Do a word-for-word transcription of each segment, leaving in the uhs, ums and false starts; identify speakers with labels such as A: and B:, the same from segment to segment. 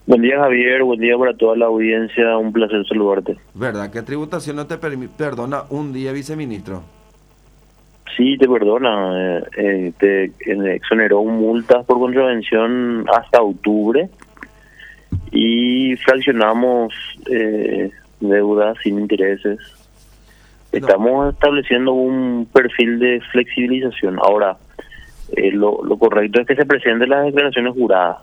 A: Buen día, Javier. Buen día para toda la audiencia. Un placer saludarte.
B: ¿Verdad que tributación no te permi- perdona un día, viceministro?
A: Sí, te perdona. Eh, eh, te eh, exoneró multas por contravención hasta octubre y fraccionamos eh, deudas sin intereses. Estamos estableciendo un perfil de flexibilización. Ahora, eh, lo, lo correcto es que se presenten las declaraciones juradas.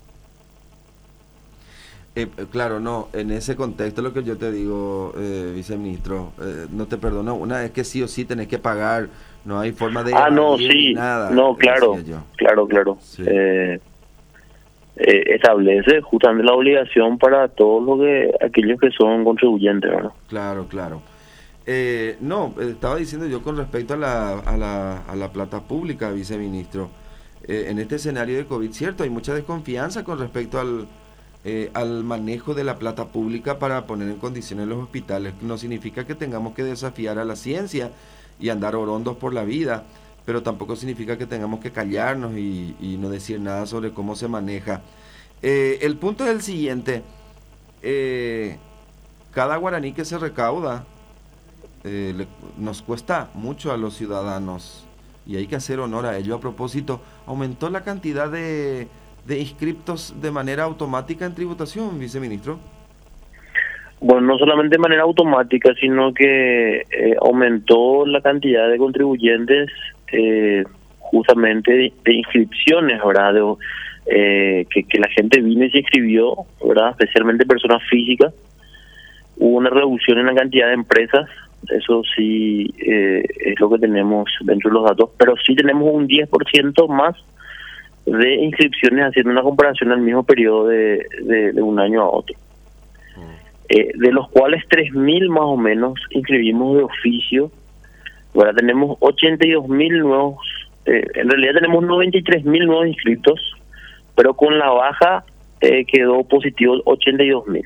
B: Eh, claro, no, en ese contexto lo que yo te digo, eh, viceministro, eh, no te perdono, una vez que sí o sí tenés que pagar, no hay forma de
A: Ah, no,
B: evadir ni
A: sí,
B: nada,
A: no, claro,
B: decía yo.
A: claro, claro.
B: Sí.
A: Eh, eh, establece justamente la obligación para todos los que aquellos que son contribuyentes, ¿verdad?
B: Claro, claro. Eh, no, eh, estaba diciendo yo con respecto a la, a la, a la plata pública, viceministro. Eh, en este escenario de COVID, cierto, hay mucha desconfianza con respecto al, eh, al manejo de la plata pública para poner en condiciones los hospitales. No significa que tengamos que desafiar a la ciencia y andar orondos por la vida, pero tampoco significa que tengamos que callarnos y, y no decir nada sobre cómo se maneja. Eh, el punto es el siguiente. Eh, cada guaraní que se recauda eh, le, nos cuesta mucho a los ciudadanos y hay que hacer honor a ello. A propósito, aumentó la cantidad de, de inscriptos de manera automática en tributación, viceministro.
A: Bueno, no solamente de manera automática, sino que eh, aumentó la cantidad de contribuyentes eh, justamente de, de inscripciones, ¿verdad? De, eh, que, que la gente vino y se inscribió, ¿verdad? Especialmente personas físicas. Hubo una reducción en la cantidad de empresas, eso sí eh, es lo que tenemos dentro de los datos, pero sí tenemos un diez por ciento más de inscripciones haciendo una comparación al mismo periodo de, de, de un año a otro. Eh, de los cuales tres mil más o menos inscribimos de oficio. Ahora tenemos ochenta y dos mil nuevos, eh, en realidad tenemos noventa y tres mil nuevos inscritos, pero con la baja eh, quedó positivo ochenta y dos mil.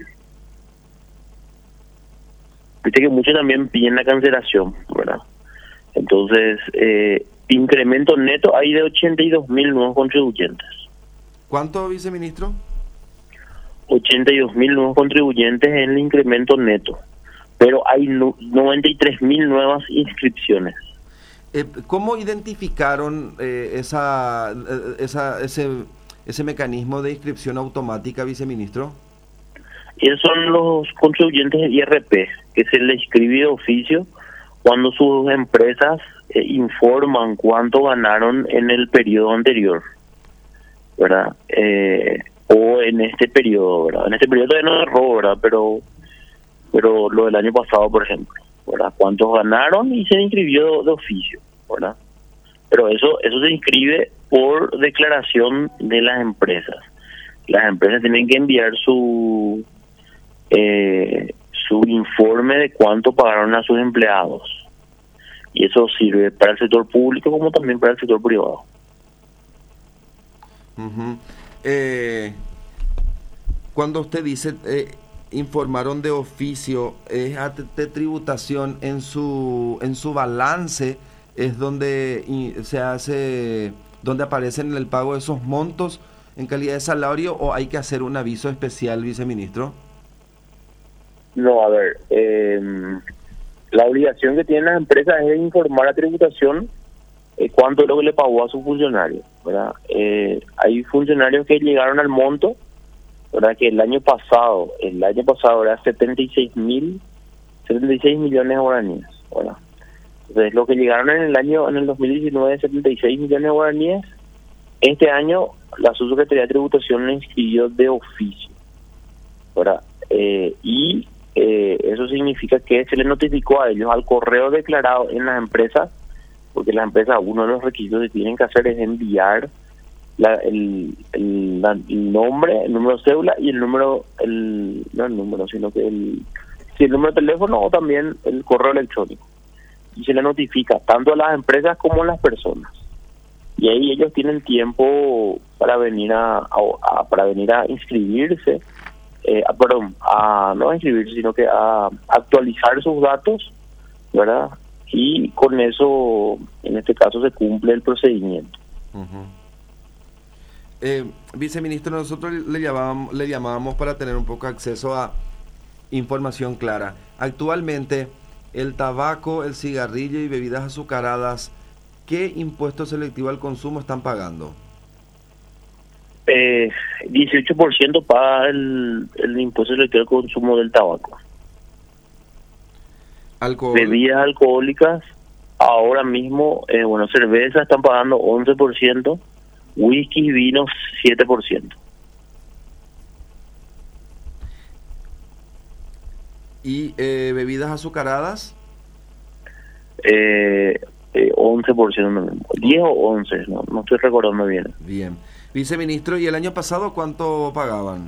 A: Viste que muchos también piden la cancelación, ¿verdad? Entonces, eh, incremento neto hay de ochenta y dos mil nuevos contribuyentes.
B: ¿Cuánto, viceministro?
A: ochenta y dos mil nuevos contribuyentes en el incremento neto, pero hay no, noventa y tres mil nuevas inscripciones.
B: Eh, ¿Cómo identificaron eh, esa, eh, esa, ese, ese mecanismo de inscripción automática, viceministro?
A: Y esos son los contribuyentes de I R P, que se les inscribe de oficio cuando sus empresas eh, informan cuánto ganaron en el periodo anterior, ¿verdad? Eh, o en este periodo, ¿verdad? En este periodo todavía no erró, ¿verdad? Pero, pero lo del año pasado, por ejemplo, ¿verdad? Cuántos ganaron y se inscribió de oficio, ¿verdad? Pero eso, eso se inscribe por declaración de las empresas. Las empresas tienen que enviar su eh, su informe de cuánto pagaron a sus empleados. Y eso sirve para el sector público como también para el sector privado.
B: Uh-huh. Eh, cuando usted dice eh, informaron de oficio, es a de tributación en su en su balance es donde y, se hace, donde aparecen en el pago de esos montos en calidad de salario, o hay que hacer un aviso especial, viceministro.
A: No, a ver, eh, la obligación que tienen las empresas es informar a tributación eh, cuánto es lo que le pagó a su funcionario, ¿verdad? Eh, hay funcionarios que llegaron al monto, ¿verdad? Que el año pasado, el año pasado era setenta y seis mil, setenta y seis millones de guaraníes, ¿verdad? Entonces, lo que llegaron en el año, en el dos mil diecinueve, setenta y seis millones de guaraníes, este año la Subsecretaría de Tributación le inscribió de oficio, ¿verdad? Eh, y eh, eso significa que se le notificó a ellos al correo declarado en las empresas, porque las empresas, uno de los requisitos que tienen que hacer es enviar la, el, el, la, el nombre, el número de cédula y el número, el no el número, sino que el, sí, el número de teléfono o también el correo electrónico. Y se le notifica tanto a las empresas como a las personas. Y ahí ellos tienen tiempo para venir a, a, a para venir a inscribirse, eh, a, perdón, a no a inscribirse, sino que a actualizar sus datos, ¿verdad? Y con eso, en este caso, se cumple el procedimiento.
B: Uh-huh. Eh, viceministro, nosotros le llamábamos, le llamábamos para tener un poco acceso a información clara. Actualmente, el tabaco, el cigarrillo y bebidas azucaradas, ¿qué impuesto selectivo al consumo están pagando?
A: Eh, dieciocho por ciento paga el, el impuesto selectivo al consumo del tabaco.
B: Alcohol.
A: Bebidas alcohólicas, ahora mismo, eh, bueno, cerveza están pagando once por ciento, whisky y vinos siete por ciento.
B: ¿Y eh, bebidas azucaradas?
A: Eh, eh, once por ciento, diez o once, no, no estoy recordando bien.
B: Bien. Viceministro, ¿y el año pasado cuánto pagaban?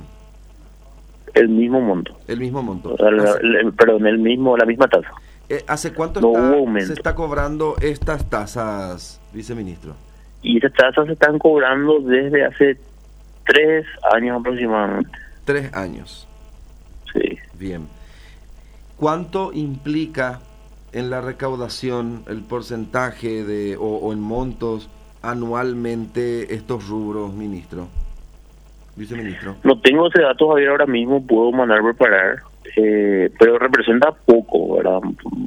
A: El mismo monto.
B: El mismo monto.
A: O sea, la, el, perdón, el mismo, la misma tasa.
B: Eh, ¿Hace cuánto
A: no
B: está,
A: hubo aumento.
B: se está cobrando estas tasas, viceministro?
A: Y esas tasas se están cobrando desde hace tres años aproximadamente.
B: Tres años.
A: Sí.
B: Bien. ¿Cuánto implica en la recaudación el porcentaje de o, o en montos anualmente estos rubros, ministro? Viceministro.
A: No tengo ese dato, Javier, ahora mismo, puedo mandar preparar, eh, pero representa poco, ¿verdad?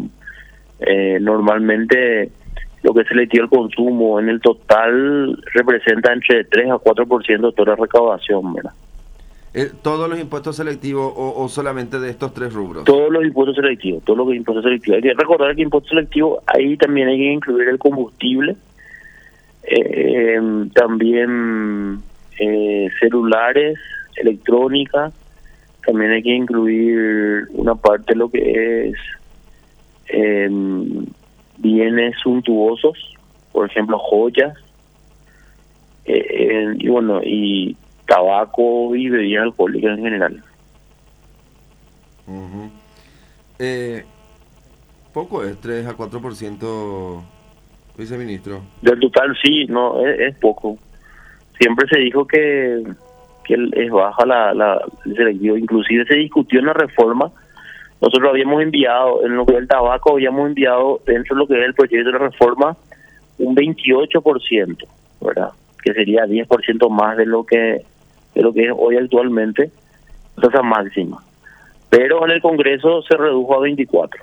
A: Eh, normalmente lo que se le tira el consumo en el total representa entre tres a cuatro por ciento de toda la recaudación, ¿verdad?
B: Eh, ¿Todos los impuestos selectivos o, o solamente de estos tres rubros?
A: Todos los impuestos selectivos, todos los impuestos selectivos. Hay que recordar que impuestos selectivos, ahí también hay que incluir el combustible, eh, también eh, celulares, electrónica, también hay que incluir una parte de lo que es eh, bienes suntuosos, por ejemplo joyas, eh, eh, y bueno, y tabaco y bebidas alcohólicas en general.
B: Uh-huh. eh, poco es tres a cuatro por ciento, viceministro.
A: Del total sí, no, es, es poco. Siempre se dijo que, que es baja la, la el selectivo, inclusive se discutió en la reforma. Nosotros habíamos enviado, en lo que es el tabaco, habíamos enviado dentro de lo que es el proyecto de la reforma un veintiocho por ciento, ¿verdad? Que sería diez por ciento más de lo que de lo que es hoy actualmente, tasa máxima. Pero en el Congreso se redujo a veinticuatro.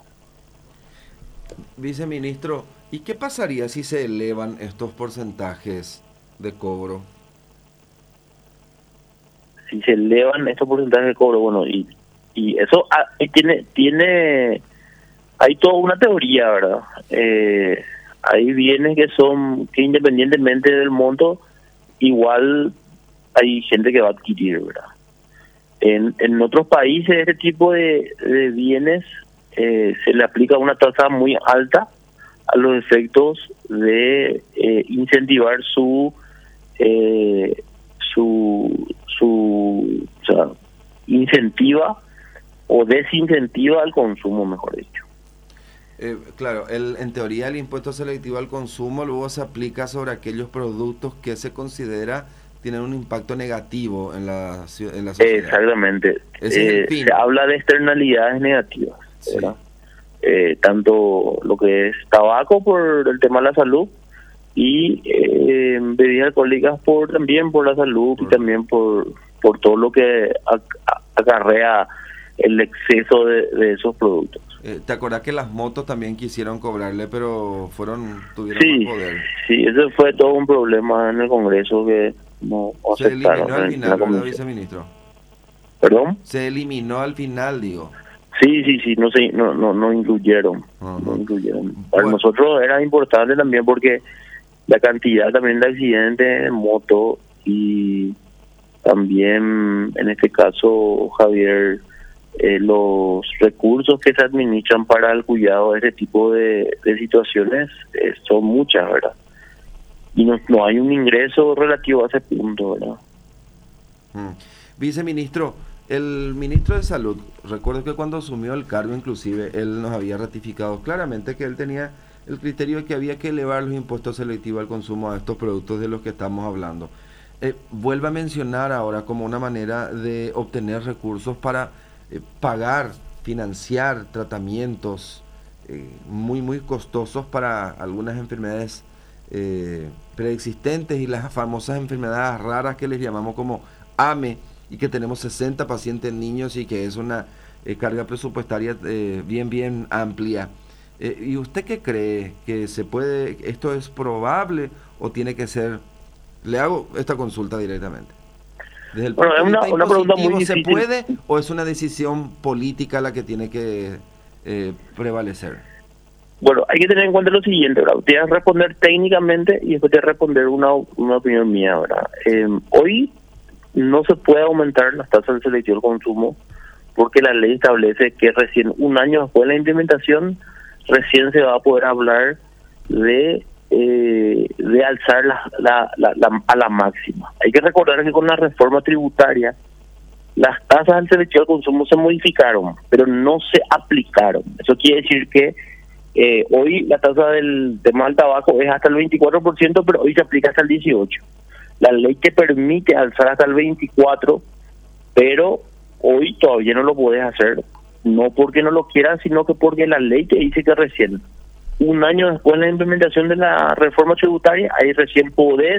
B: Viceministro, ¿y qué pasaría si se elevan estos porcentajes de cobro?
A: Si se elevan estos porcentajes de cobro, bueno, y y eso ah, tiene tiene hay toda una teoría, ¿verdad? Eh, hay bienes que son que independientemente del monto igual hay gente que va a adquirir, ¿verdad? En, en otros países este tipo de, de bienes eh, se le aplica una tasa muy alta a los efectos de eh, incentivar su eh, su su o sea, incentiva o desincentiva al consumo, mejor dicho.
B: Eh, claro, el, en teoría el impuesto selectivo al consumo luego se aplica sobre aquellos productos que se considera tienen un impacto negativo en la, en la sociedad.
A: Exactamente.
B: Ese es el
A: eh,
B: fin.
A: Se habla de externalidades negativas,
B: sí.
A: eh, tanto lo que es tabaco por el tema de la salud y eh, bebidas alcohólicas por también por la salud por... y también por por todo lo que acarrea el exceso de, de esos productos.
B: Eh, ¿Te acordás que las motos también quisieron cobrarle, pero fueron tuvieron
A: sí,
B: más poder?
A: Sí, ese fue todo un problema en el Congreso que no
B: se eliminó al final, ¿verdad, viceministro?
A: ¿Perdón?
B: Se eliminó al final, digo.
A: Sí, sí, sí, no se, no, no, no incluyeron, uh-huh. no incluyeron. Para bueno. nosotros era importante también porque la cantidad también de accidentes en moto y también en este caso, Javier, eh, los recursos que se administran para el cuidado de este tipo de, de situaciones eh, son muchas, ¿verdad? Y no, no hay un ingreso relativo a ese punto, ¿verdad?
B: Mm. Viceministro, el ministro de Salud, recuerdo que cuando asumió el cargo inclusive, él nos había ratificado claramente que él tenía el criterio de que había que elevar los impuestos selectivos al consumo a estos productos de los que estamos hablando. Eh, vuelve a mencionar ahora como una manera de obtener recursos para eh, pagar, financiar tratamientos eh, muy, muy costosos para algunas enfermedades eh, preexistentes y las famosas enfermedades raras que les llamamos como A M E, y que tenemos sesenta pacientes niños y que es una eh, carga presupuestaria eh, bien, bien amplia. Eh, ¿Y usted qué cree? ¿Que se puede, esto es probable o tiene que ser? Le hago esta consulta directamente. Desde el
A: bueno,
B: punto
A: es una,
B: de vista
A: una pregunta muy
B: impositivo,
A: difícil.
B: ¿se puede o es una decisión política la que tiene que eh, prevalecer?
A: Bueno, hay que tener en cuenta lo siguiente, ¿verdad? Te voy a responder técnicamente y después te voy a responder una, una opinión mía, ¿verdad? Eh, hoy no se puede aumentar las tasas de selectivo del consumo porque la ley establece que recién un año después de la implementación recién se va a poder hablar de eh, de alzar la, la, la, la, a la máxima. Hay que recordar que con la reforma tributaria las tasas del selectivo del consumo se modificaron, pero no se aplicaron. Eso quiere decir que eh, hoy la tasa del tema del tabaco es hasta el veinticuatro por ciento, pero hoy se aplica hasta el dieciocho por ciento. La ley te permite alzar hasta el veinticuatro por ciento, pero hoy todavía no lo puedes hacer, no porque no lo quieras, sino que porque la ley te dice que recién un año después de la implementación de la reforma tributaria, ahí recién podés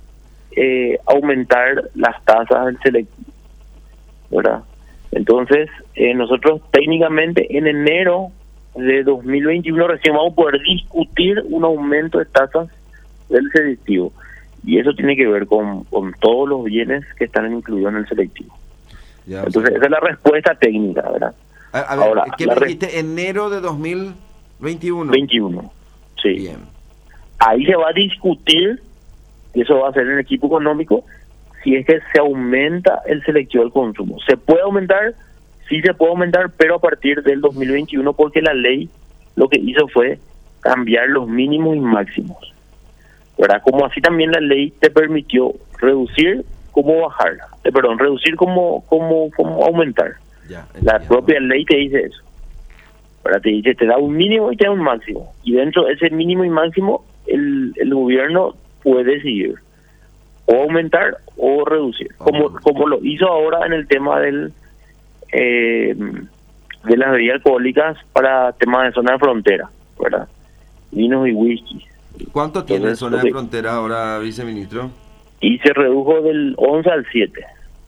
A: eh, aumentar las tasas del selectivo, ¿verdad? Entonces, eh, nosotros técnicamente en enero de dos mil veintiuno recién vamos a poder discutir un aumento de tasas del selectivo. Y eso tiene que ver con, con todos los bienes que están incluidos en el selectivo. Ya, entonces, sea, esa es la respuesta técnica, ¿verdad?
B: A, a ver, Ahora, ¿qué me dijiste? Re- enero de dos mil veintiuno.
A: veintiuno, sí.
B: Bien.
A: Ahí se va a discutir, y eso va a ser en el equipo económico, si es que se aumenta el selectivo del consumo. ¿Se puede aumentar? Sí se puede aumentar, pero a partir del dos mil veintiuno, porque la ley lo que hizo fue cambiar los mínimos y máximos, ¿verdad? Como así también la ley te permitió reducir como bajarla, eh, perdón, reducir como como como aumentar.
B: Ya,
A: la propia ley te dice eso, ¿verdad? Te dice, te da un mínimo y te da un máximo, y dentro de ese mínimo y máximo el, el gobierno puede decidir o aumentar o reducir, oh, como bueno. como lo hizo ahora en el tema del eh, de las bebidas alcohólicas para temas de zona de frontera, ¿verdad? Vinos y whisky.
B: ¿Cuánto tiene Entonces, zona de frontera ahora, viceministro?
A: Y se redujo del once al siete.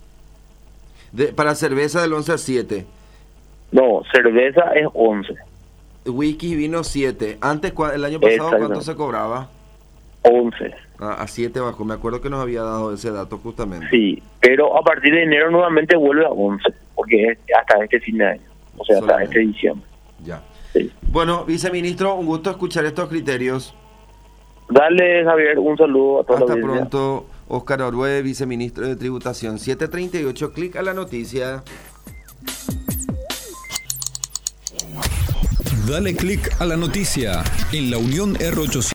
B: De, para cerveza del once al siete.
A: No, cerveza es once.
B: Whisky y vino siete. Antes, el año pasado, ¿cuánto se cobraba?
A: once.
B: Ah, a siete bajó. Me acuerdo que nos había dado ese dato justamente.
A: Sí, pero a partir de enero nuevamente vuelve a once, porque es hasta este fin de año. O sea, Solamente. hasta este diciembre.
B: Ya.
A: Sí.
B: Bueno, viceministro, un gusto escuchar estos criterios.
A: Dale, Javier, un saludo a todos.
B: Hasta pronto, Óscar Orue, viceministro de Tributación. siete treinta y ocho, clic a la noticia.
C: Dale clic a la noticia en la Unión R ochocientos.